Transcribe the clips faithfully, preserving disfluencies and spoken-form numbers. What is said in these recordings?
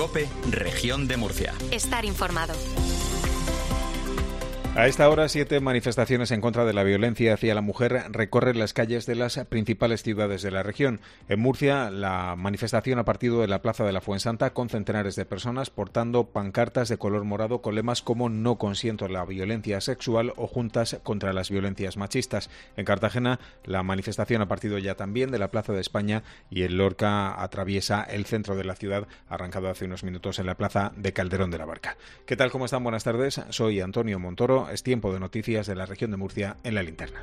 COPE, Región de Murcia. Estar informado. A esta hora, siete manifestaciones en contra de la violencia hacia la mujer recorren las calles de las principales ciudades de la región. En Murcia, la manifestación ha partido de la Plaza de la Fuensanta con centenares de personas portando pancartas de color morado con lemas como "No consiento la violencia sexual" o "Juntas contra las violencias machistas". En Cartagena, la manifestación ha partido ya también de la Plaza de España y en Lorca atraviesa el centro de la ciudad, arrancado hace unos minutos en la Plaza de Calderón de la Barca. ¿Qué tal? ¿Cómo están? Buenas tardes. Soy Antonio Montoro. Es tiempo de noticias de la región de Murcia en la linterna.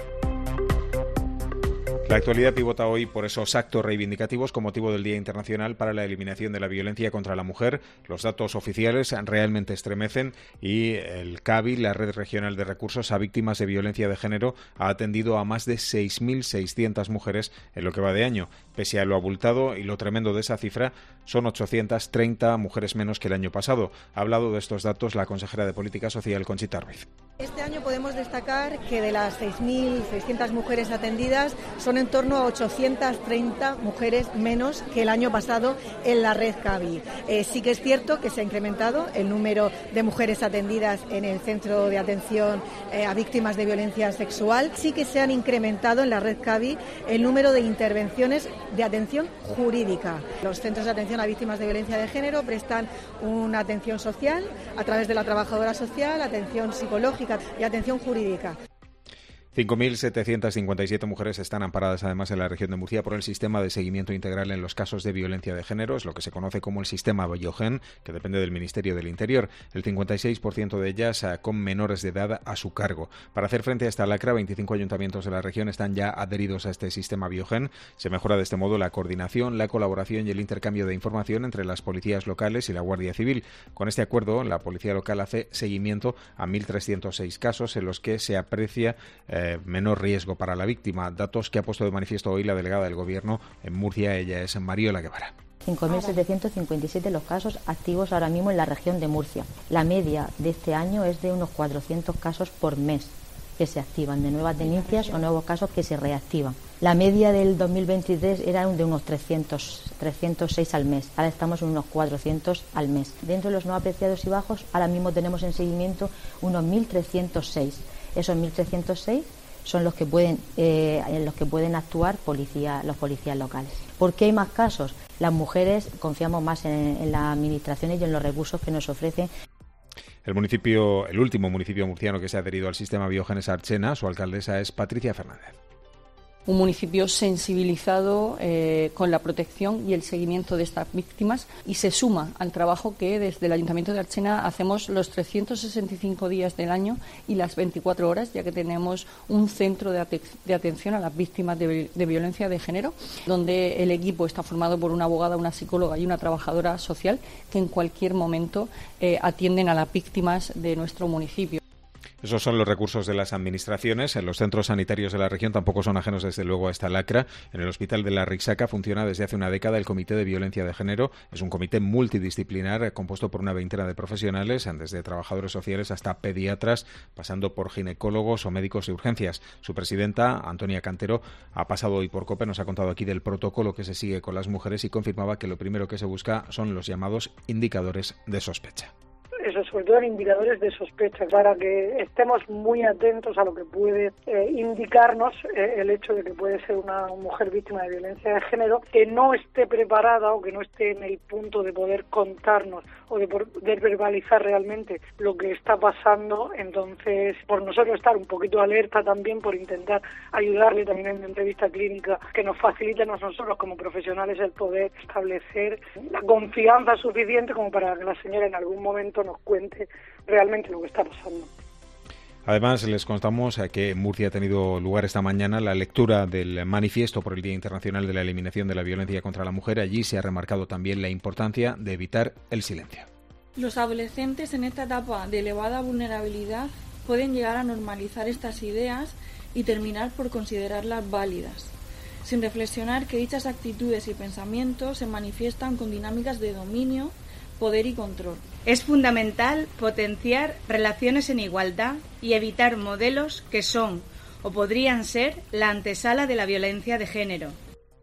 La actualidad pivota hoy por esos actos reivindicativos con motivo del Día Internacional para la Eliminación de la Violencia contra la Mujer. Los datos oficiales realmente estremecen y el CAVI, la Red Regional de Recursos a Víctimas de Violencia de Género, ha atendido a más de seis mil seiscientas mujeres en lo que va de año. Pese a lo abultado y lo tremendo de esa cifra, son ochocientas treinta mujeres menos que el año pasado. Ha hablado de estos datos la consejera de Política Social, Conchita Ruiz. Este año podemos destacar que de las seis mil seiscientas mujeres atendidas son en torno a ochocientas treinta mujeres menos que el año pasado en la red CAVI. Eh, sí que es cierto que se ha incrementado el número de mujeres atendidas en el Centro de Atención eh, a Víctimas de Violencia Sexual. Sí que se han incrementado en la red CAVI el número de intervenciones de atención jurídica. Los centros de atención a víctimas de violencia de género prestan una atención social a través de la trabajadora social, atención psicológica y atención jurídica. cinco mil setecientas cincuenta y siete mujeres están amparadas además en la región de Murcia por el sistema de seguimiento integral en los casos de violencia de género, es lo que se conoce como el sistema Biogen, que depende del Ministerio del Interior. El cincuenta y seis por ciento de ellas con menores de edad a su cargo. Para hacer frente a esta lacra, veinticinco ayuntamientos de la región están ya adheridos a este sistema Biogen. Se mejora de este modo la coordinación, la colaboración y el intercambio de información entre las policías locales y la Guardia Civil. Con este acuerdo, la policía local hace seguimiento a mil trescientos seis casos en los que se aprecia eh, menor riesgo para la víctima, datos que ha puesto de manifiesto hoy la delegada del Gobierno en Murcia. Ella es Mariola Guevara. cinco mil setecientos cincuenta y siete los casos activos ahora mismo en la región de Murcia. La media de este año es de unos cuatrocientos casos por mes que se activan, de nuevas denuncias o nuevos casos que se reactivan. La media del dos mil veintitrés era de unos trescientos, trescientos seis al mes, ahora estamos en unos cuatrocientos al mes. Dentro de los no apreciados y bajos, ahora mismo tenemos en seguimiento unos mil trescientos seis. Esos mil trescientos seis son los que pueden eh, en los que pueden actuar policía, los policías locales. ¿Por qué hay más casos? Las mujeres confiamos más en, en las administraciones y en los recursos que nos ofrecen. El municipio, el último municipio murciano que se ha adherido al sistema Biogen es Archena. Su alcaldesa es Patricia Fernández. Un municipio sensibilizado eh, con la protección y el seguimiento de estas víctimas, y se suma al trabajo que desde el Ayuntamiento de Archena hacemos los trescientos sesenta y cinco días del año y las veinticuatro horas, ya que tenemos un centro de, ate- de atención a las víctimas de, de violencia de género, donde el equipo está formado por una abogada, una psicóloga y una trabajadora social que en cualquier momento eh, atienden a las víctimas de nuestro municipio. Esos son los recursos de las administraciones. En los centros sanitarios de la región tampoco son ajenos, desde luego, a esta lacra. En el Hospital de la Rixaca funciona desde hace una década el Comité de Violencia de Género. Es un comité multidisciplinar compuesto por una veintena de profesionales, desde trabajadores sociales hasta pediatras, pasando por ginecólogos o médicos de urgencias. Su presidenta, Antonia Cantero, ha pasado hoy por COPE, nos ha contado aquí del protocolo que se sigue con las mujeres y confirmaba que lo primero que se busca son los llamados indicadores de sospecha. Eso, sobre todo en indicadores de sospecha, para que estemos muy atentos a lo que puede eh, indicarnos eh, el hecho de que puede ser una mujer víctima de violencia de género, que no esté preparada o que no esté en el punto de poder contarnos o de poder verbalizar realmente lo que está pasando. Entonces, por nosotros estar un poquito alerta también, por intentar ayudarle también en una entrevista clínica que nos facilite a nosotros como profesionales el poder establecer la confianza suficiente como para que la señora en algún momento nos cuente realmente lo que está pasando. Además, les contamos que en Murcia ha tenido lugar esta mañana la lectura del manifiesto por el Día Internacional de la Eliminación de la Violencia contra la Mujer. Allí se ha remarcado también la importancia de evitar el silencio. Los adolescentes en esta etapa de elevada vulnerabilidad pueden llegar a normalizar estas ideas y terminar por considerarlas válidas, sin reflexionar que dichas actitudes y pensamientos se manifiestan con dinámicas de dominio, poder y control. Es fundamental potenciar relaciones en igualdad y evitar modelos que son o podrían ser la antesala de la violencia de género.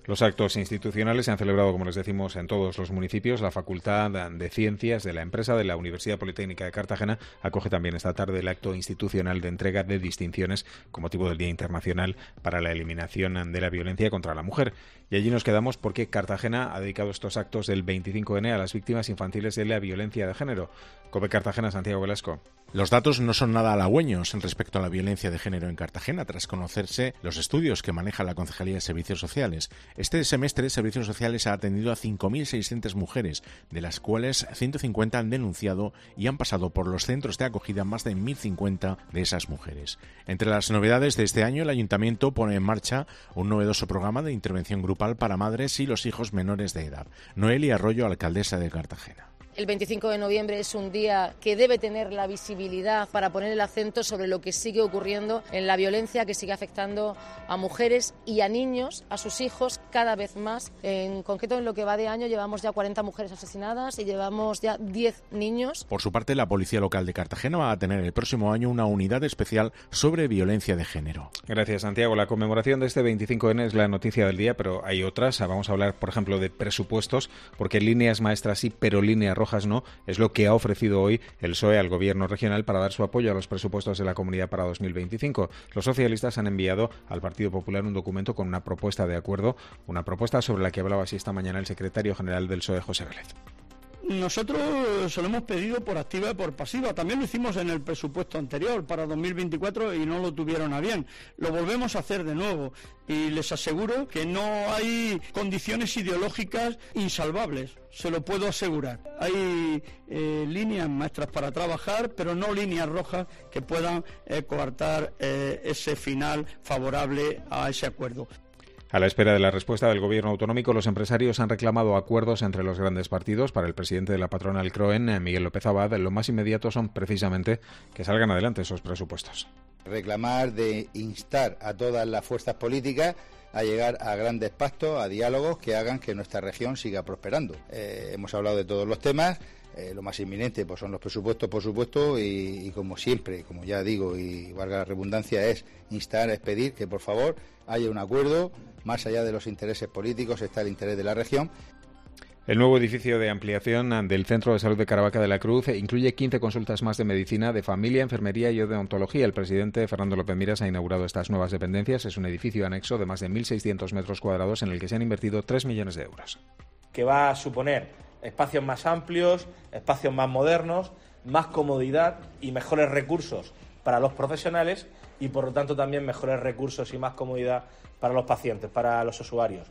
Los actos institucionales se han celebrado, como les decimos, en todos los municipios. La Facultad de Ciencias de la empresa de la Universidad Politécnica de Cartagena acoge también esta tarde el acto institucional de entrega de distinciones con motivo del Día Internacional para la Eliminación de la Violencia contra la Mujer. Y allí nos quedamos porque Cartagena ha dedicado estos actos del veinticinco ene a las víctimas infantiles de la violencia de género. COPE Cartagena, Santiago Velasco. Los datos no son nada halagüeños respecto a la violencia de género en Cartagena, tras conocerse los estudios que maneja la Concejalía de Servicios Sociales. Este semestre, Servicios Sociales ha atendido a cinco mil seiscientas mujeres, de las cuales ciento cincuenta han denunciado y han pasado por los centros de acogida más de mil cincuenta de esas mujeres. Entre las novedades de este año, el Ayuntamiento pone en marcha un novedoso programa de intervención grupal para madres y los hijos menores de edad. Noelia Arroyo, alcaldesa de Cartagena. El veinticinco de noviembre es un día que debe tener la visibilidad para poner el acento sobre lo que sigue ocurriendo en la violencia que sigue afectando a mujeres y a niños, a sus hijos, cada vez más. En concreto, en lo que va de año, llevamos ya cuarenta mujeres asesinadas y llevamos ya diez niños. Por su parte, la Policía Local de Cartagena va a tener el próximo año una unidad especial sobre violencia de género. Gracias, Santiago. La conmemoración de este veinticinco ene es la noticia del día, pero hay otras. Vamos a hablar, por ejemplo, de presupuestos, porque líneas maestras sí, pero líneas rojas no, es lo que ha ofrecido hoy el P S O E al Gobierno regional para dar su apoyo a los presupuestos de la Comunidad para dos mil veinticinco. Los socialistas han enviado al Partido Popular un documento con una propuesta de acuerdo, una propuesta sobre la que hablaba así esta mañana el secretario general del P S O E, José Vélez. Nosotros se lo hemos pedido por activa y por pasiva. También lo hicimos en el presupuesto anterior para dos mil veinticuatro y no lo tuvieron a bien. Lo volvemos a hacer de nuevo y les aseguro que no hay condiciones ideológicas insalvables. Se lo puedo asegurar. Hay eh, líneas maestras para trabajar, pero no líneas rojas que puedan eh, coartar eh, ese final favorable a ese acuerdo. A la espera de la respuesta del Gobierno autonómico, los empresarios han reclamado acuerdos entre los grandes partidos. Para el presidente de la patronal CROEN, Miguel López Abad, lo más inmediato son precisamente que salgan adelante esos presupuestos. Reclamar de instar a todas las fuerzas políticas a llegar a grandes pactos, a diálogos que hagan que nuestra región siga prosperando. Eh, hemos hablado de todos los temas. Eh, lo más inminente pues son los presupuestos, por supuesto, y, y como siempre, como ya digo, y valga la redundancia, es instar, es pedir que por favor haya un acuerdo. Más allá de los intereses políticos está el interés de la región. El nuevo edificio de ampliación del Centro de Salud de Caravaca de la Cruz incluye quince consultas más de medicina, de familia, enfermería y odontología. El presidente Fernando López Miras ha inaugurado estas nuevas dependencias. Es un edificio anexo de más de mil seiscientos metros cuadrados en el que se han invertido tres millones de euros. Que va a suponer espacios más amplios, espacios más modernos, más comodidad y mejores recursos para los profesionales y, por lo tanto, también mejores recursos y más comodidad para los pacientes, para los usuarios.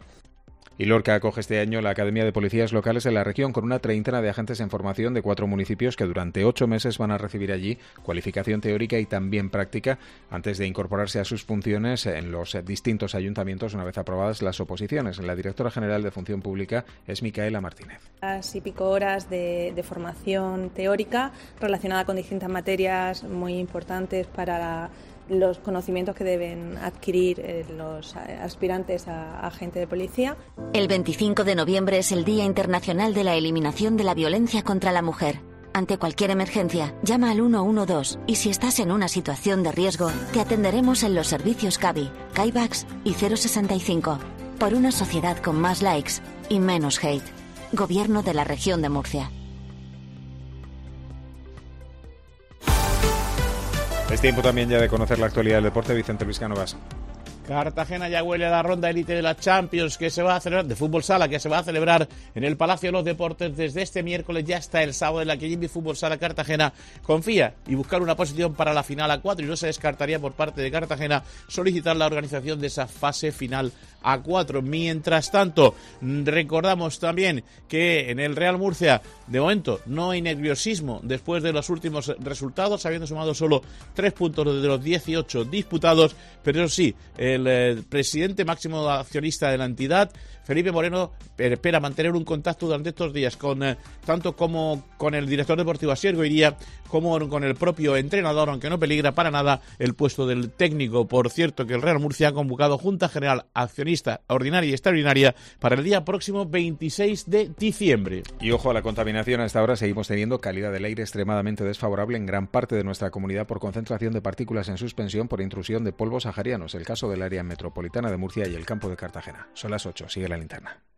Y Lorca acoge este año la Academia de Policías Locales de la región con una treintena de agentes en formación de cuatro municipios que durante ocho meses van a recibir allí cualificación teórica y también práctica antes de incorporarse a sus funciones en los distintos ayuntamientos una vez aprobadas las oposiciones. La directora general de Función Pública es Micaela Martínez. Las y pico horas de, de formación teórica relacionada con distintas materias muy importantes para la los conocimientos que deben adquirir eh, los aspirantes a, a agente de policía. El veinticinco de noviembre es el Día Internacional de la Eliminación de la Violencia contra la Mujer. Ante cualquier emergencia, llama al uno uno dos y si estás en una situación de riesgo, te atenderemos en los servicios CABI, CAIBAX y cero sesenta y cinco. Por una sociedad con más likes y menos hate. Gobierno de la Región de Murcia. Es tiempo también ya de conocer la actualidad del deporte. Vicente Luis Cánovas. Cartagena ya huele a la ronda élite de la Champions que se va a celebrar, de fútbol sala, que se va a celebrar en el Palacio de los Deportes desde este miércoles ya hasta el sábado, en la que Jimmy Fútbol Sala Cartagena confía y buscar una posición para la final a cuatro, y no se descartaría por parte de Cartagena solicitar la organización de esa fase final a cuatro. Mientras tanto, recordamos también que en el Real Murcia de momento no hay nerviosismo después de los últimos resultados, habiendo sumado solo tres puntos de los dieciocho disputados, pero eso sí, el eh, presidente máximo accionista de la entidad, Felipe Moreno, espera mantener un contacto durante estos días con eh, tanto como con el director deportivo Asier Goiría como con el propio entrenador, aunque no peligra para nada el puesto del técnico. Por cierto, que el Real Murcia ha convocado Junta General Accionista Ordinaria y Extraordinaria para el día próximo veintiséis de diciembre. Y ojo a la contaminación. A esta hora seguimos teniendo calidad del aire extremadamente desfavorable en gran parte de nuestra comunidad por concentración de partículas en suspensión por intrusión de polvos saharianos. El caso de la área metropolitana de Murcia y el campo de Cartagena. Son las ocho, sigue la linterna.